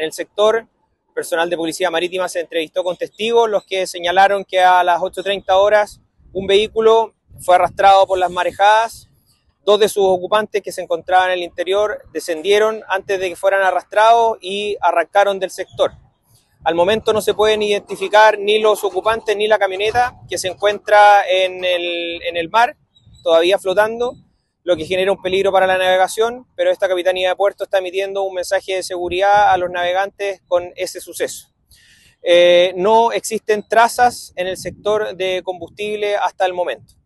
En el sector, personal de Policía Marítima se entrevistó con testigos, los que señalaron que a las 8:30 horas un vehículo fue arrastrado por las marejadas. Dos de sus ocupantes que se encontraban en el interior descendieron antes de que fueran arrastrados y arrancaron del sector. Al momento no se pueden identificar ni los ocupantes ni la camioneta, que se encuentra en el mar, todavía flotando, lo que genera un peligro para la navegación, pero esta Capitanía de Puerto está emitiendo un mensaje de seguridad a los navegantes con ese suceso. No existen trazas en el sector de combustible hasta el momento.